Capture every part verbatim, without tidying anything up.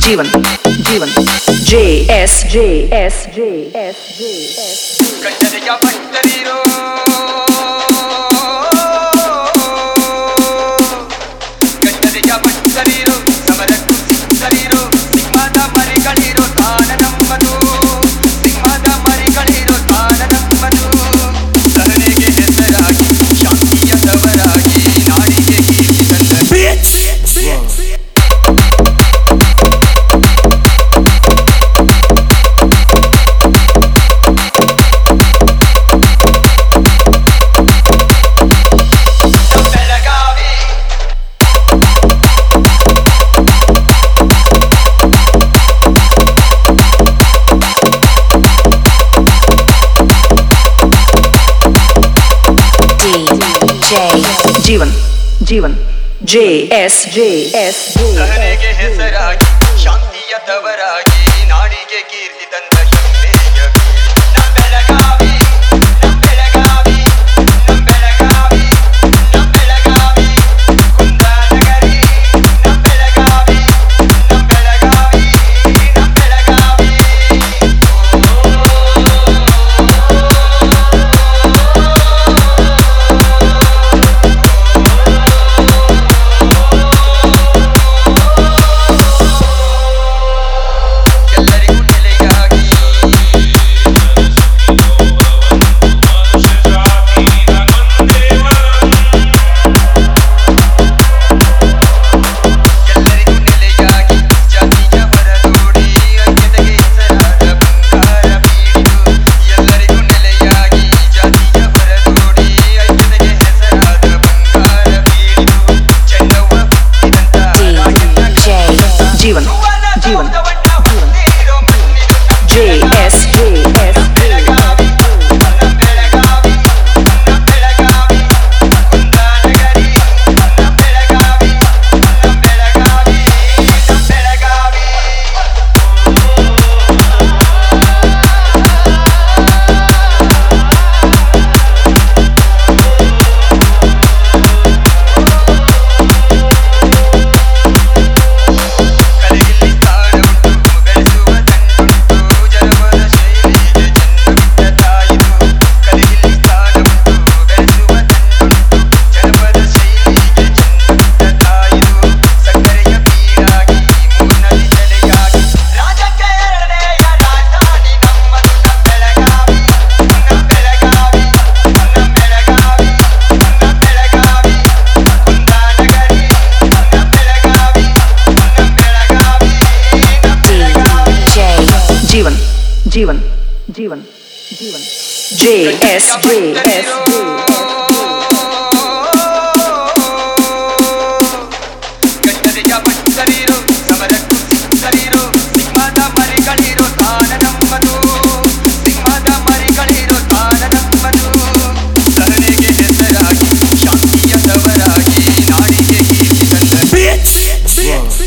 जीवन जीवन J S J S J S J S ಕನ್ನಡಿಗ ಭಕ್ತರಿರೋ ಕನ್ನಡಿಗ ಭಕ್ತರಿರೋ ಸಮರಕ್ಕೂ ಸಿದ್ಧರಿರೋ ಸಿಂಹದ ಮರಿಗಳಿರೋ ತಾಣ ನಮ್ಮದು ಸಿಂಹದ ಮರಿಗಳಿರೋ ತಾಣ ನಮ್ಮದು ಸಹನೆಗೆ ಹೆಸರಾಗಿ ಶಾಂತಿಯ ತವರಾಗಿ ನಾಡಿಗೆ ಕೀರ್ತಿ ತಂದ जीवन जीवन J S J S J ಸಹನೆಗೆ ಹೆಸರಾಗಿ ಶಾಂತಿಯ ತವರಾಗಿ ನಾಡಿಗೆ ಕೀರ್ತಿ ತಂದ ಹೆಮ್ಮೆಯ ನಮ್ಮ ಬೆಳಗಾವಿ ನಮ್ಮ ಬೆಳಗಾವಿ ನಮ್ಮ ಬೆಳಗಾವಿ ನಮ್ಮ ಬೆಳಗಾವಿ ಕುಂದಾನಗರಿ ನಮ್ಮ ಬೆಳಗಾವಿ ನಮ್ಮ ಬೆಳಗಾವಿ ನಮ್ಮ ಬೆಳಗಾವಿ जीवन जीवन J S J S जीवन जीवन जीवन जीवन J S J S J ಕನ್ನಡಿಗ ಭಕ್ತರಿರೋ ಸಮರಕ್ಕೂ ಸಿದ್ಧರಿರೋ ಸಿಂಹದ ಮರಿಗಳಿರೋ ತಾಣ ನಮ್ಮದು ಸಿಂಹದ ಮರಿಗಳಿರೋ ತಾಣ ನಮ್ಮದು ಸಹನೆಗೆ ಹೆಸರಾಗಿ ಶಾಂತಿಯ ತವರಾಗಿ ನಾಡಿಗೆ ಕೀರ್ತಿ ತಂದ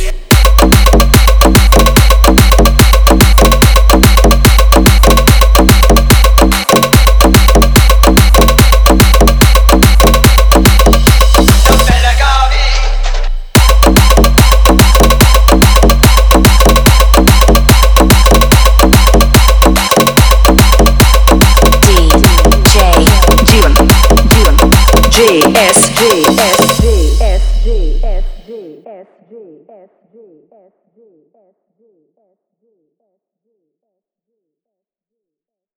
J S J S J S J S J S J S J S J S J S J